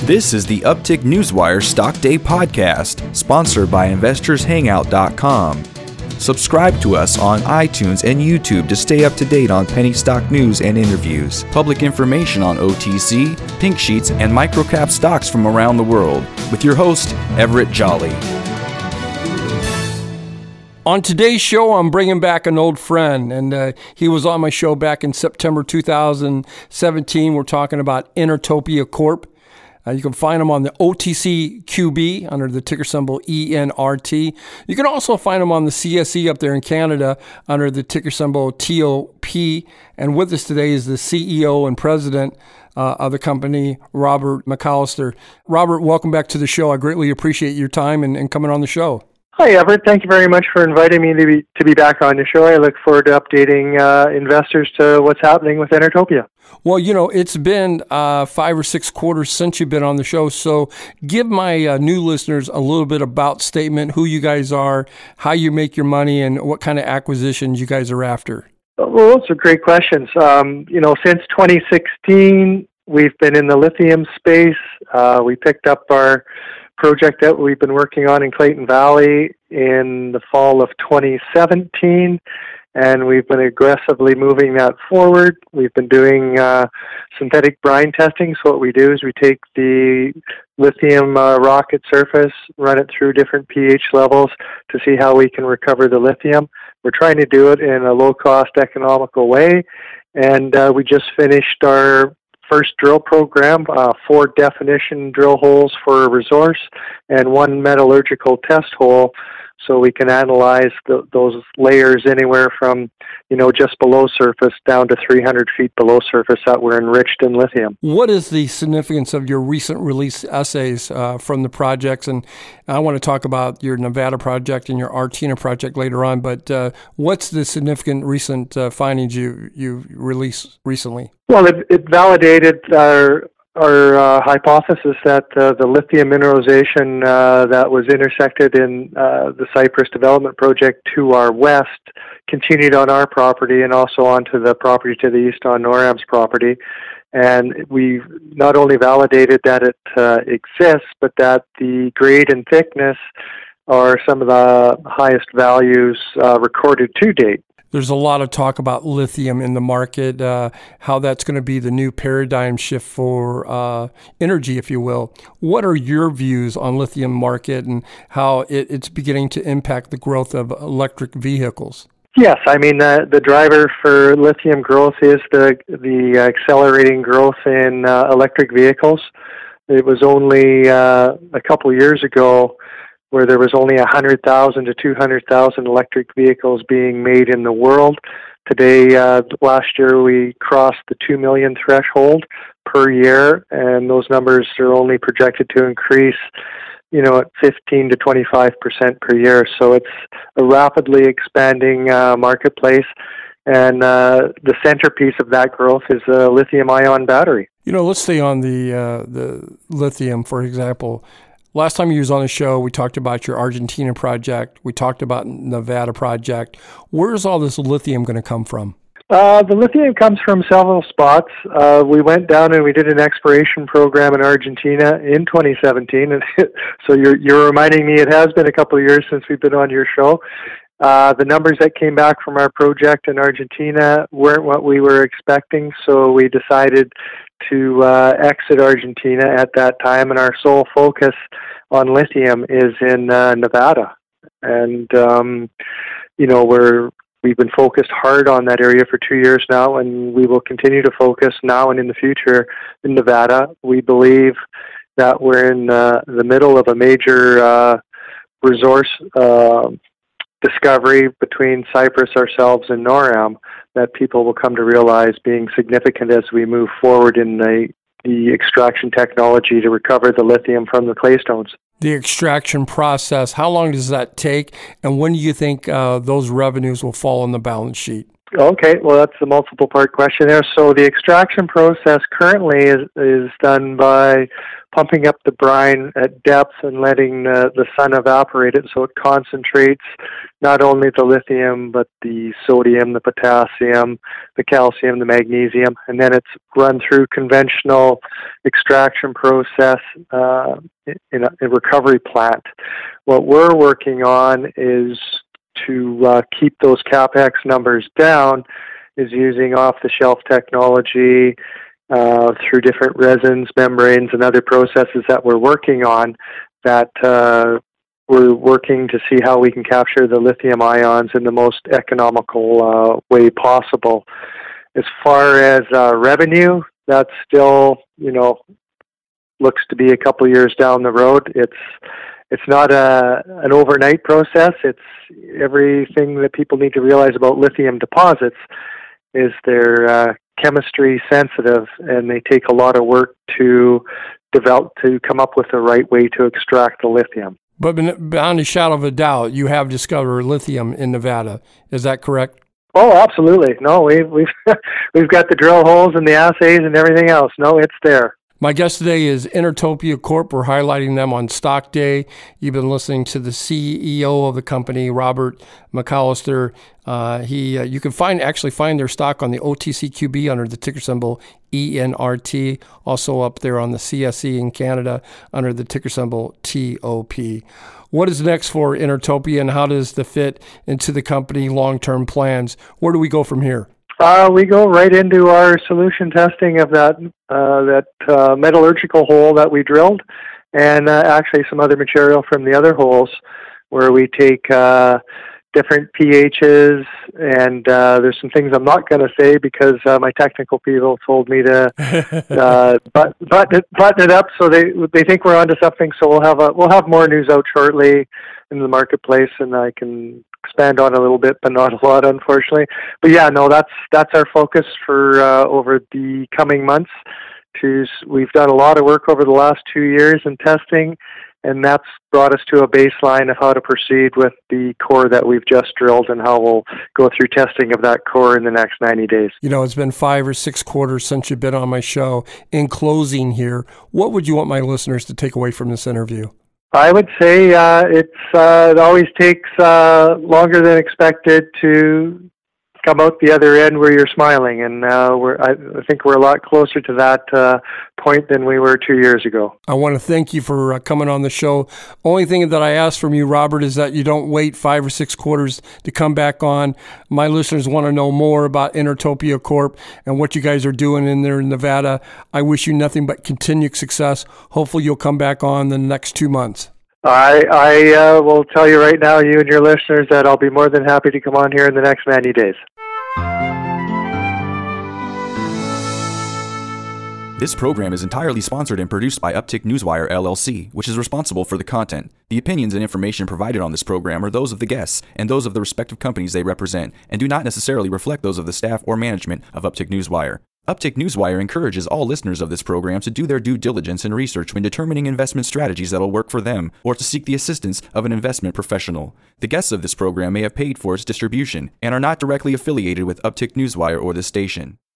This is the Uptick Newswire Stock Day podcast, sponsored by InvestorsHangout.com. Subscribe to us on iTunes and YouTube to stay up to date on penny stock news and interviews, public information on OTC, pink sheets, and microcap stocks from around the world, with your host, Everett Jolly. On today's show, I'm bringing back an old friend, and he was on my show back in September 2017. We're talking about Enertopia Corp. You can find them on the OTCQB under the ticker symbol ENRT. You can also find them on the CSE up there in Canada under the ticker symbol TOP. And with us today is the CEO and president of the company, Robert McAllister. Robert, welcome back to the show. I greatly appreciate your time and coming on the show. Hi, Everett. Thank you very much for inviting me to be back on the show. I look forward to updating investors to what's happening with Enertopia. Well, you know, it's been 5 or 6 quarters since you've been on the show, so give my new listeners a little bit about statement, who you guys are, how you make your money, and what kind of acquisitions you guys are after. Well, those are great questions. Since 2016, we've been in the lithium space. We picked up our project that we've been working on in Clayton Valley in the fall of 2017, and we've been aggressively moving that forward. We've been doing synthetic brine testing. So what we do is we take the lithium rock at surface, run it through different pH levels to see how we can recover the lithium. We're trying to do it in a low-cost, economical way, and we just finished our first drill program, 4 definition drill holes for a resource and 1 metallurgical test hole, so we can analyze those layers anywhere from, just below surface down to 300 feet below surface that were enriched in lithium. What is the significance of your recent release essays from the projects? And I want to talk about your Nevada project and your Argentina project later on, but what's the significant recent findings you released recently? Well, it validated our hypothesis that the lithium mineralization that was intersected in the Cypress development project to our west continued on our property and also onto the property to the east on NORAM's property. And we've not only validated that it exists, but that the grade and thickness are some of the highest values recorded to date. There's a lot of talk about lithium in the market, how that's going to be the new paradigm shift for energy, if you will. What are your views on lithium market and how it's beginning to impact the growth of electric vehicles? Yes, I mean, the driver for lithium growth is the accelerating growth in electric vehicles. It was only a couple years ago where there was only 100,000 to 200,000 electric vehicles being made in the world. Today, last year, we crossed the 2 million threshold per year, and those numbers are only projected to increase, at 15 to 25% per year. So it's a rapidly expanding marketplace, and the centerpiece of that growth is a lithium-ion battery. Let's stay on the lithium, for example. Last time you was on the show, we talked about your Argentina project. We talked about Nevada project. Where's all this lithium going to come from? The lithium comes from several spots. We went down and we did an exploration program in Argentina in 2017. And so you're reminding me it has been a couple of years since we've been on your show. The numbers that came back from our project in Argentina weren't what we were expecting, so we decided to exit Argentina at that time, and our sole focus on lithium is in Nevada. And, we've been focused hard on that area for 2 years now, and we will continue to focus now and in the future in Nevada. We believe that we're in the middle of a major resource discovery between Cypress, ourselves, and NORAM that people will come to realize being significant as we move forward in the extraction technology to recover the lithium from the claystones. The extraction process, how long does that take, and when do you think those revenues will fall on the balance sheet? Okay, well, that's a multiple part question there. So the extraction process currently is done by pumping up the brine at depth and letting the sun evaporate it so it concentrates not only the lithium but the sodium, the potassium, the calcium, the magnesium, and then it's run through conventional extraction process in a recovery plant. What we're working on is to keep those CapEx numbers down is using off-the-shelf technology through different resins, membranes, and other processes that we're working on that we're working to see how we can capture the lithium ions in the most economical way possible. As far as revenue, that's still, looks to be a couple years down the road. It's not an overnight process. It's everything that people need to realize about lithium deposits is they're chemistry sensitive, and they take a lot of work to develop, to come up with the right way to extract the lithium. But beyond a shadow of a doubt, you have discovered lithium in Nevada. Is that correct? Oh, absolutely. No, we've we've got the drill holes and the assays and everything else. No, it's there. My guest today is Intertopia Corp. We're highlighting them on Stock Day. You've been listening to the CEO of the company, Robert McAllister. You can find their stock on the OTCQB under the ticker symbol ENRT. Also up there on the CSE in Canada under the ticker symbol TOP. What is next for Intertopia, and how does it fit into the company long-term plans? Where do we go from here? We go right into our solution testing of that metallurgical hole that we drilled, and actually some other material from the other holes, where we take different pHs, and there's some things I'm not going to say because my technical people told me to button it up, so they think we're onto something. So we'll have more news out shortly in the marketplace, and I can expand on a little bit, but not a lot, unfortunately. But yeah, no, that's our focus for over the coming months. We've done a lot of work over the last 2 years in testing, and that's brought us to a baseline of how to proceed with the core that we've just drilled, and how we'll go through testing of that core in the next 90 days. It's been 5 or 6 quarters since you've been on my show. In closing here, what would you want my listeners to take away from this interview? I would say it always takes longer than expected to come out the other end where you're smiling, and I think we're a lot closer to that point than we were 2 years ago. I want to thank you for coming on the show. Only thing that I ask from you, Robert, is that you don't wait 5 or 6 quarters to come back on. My listeners want to know more about Intertopia Corp. and what you guys are doing in there in Nevada. I wish you nothing but continued success. Hopefully you'll come back on the next 2 months. I will tell you right now, you and your listeners, that I'll be more than happy to come on here in the next 90 days. This program is entirely sponsored and produced by Uptick Newswire, LLC, which is responsible for the content. The opinions and information provided on this program are those of the guests and those of the respective companies they represent, and do not necessarily reflect those of the staff or management of Uptick Newswire. Uptick Newswire encourages all listeners of this program to do their due diligence and research when determining investment strategies that will work for them, or to seek the assistance of an investment professional. The guests of this program may have paid for its distribution and are not directly affiliated with Uptick Newswire or this station.